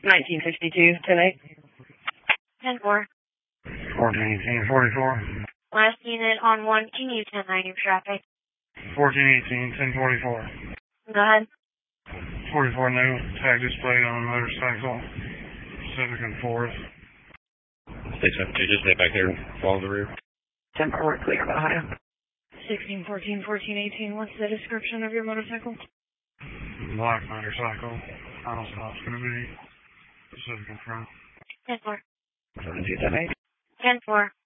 1962, 10-8. 10-4. 1418, 44. Last unit on 1, can you 10-9 your traffic? 1418, 1044. Go ahead. 44 new, tag displayed on a motorcycle, Pacific and 4th. Stay 72, just stay back there and follow the rear. 10-4, clear behind him. 16, 14, 14, 18, what's the description of your motorcycle? Black motorcycle. Final stop's going to be Pacific in front. 10-4. 72, 10-8. 10-4.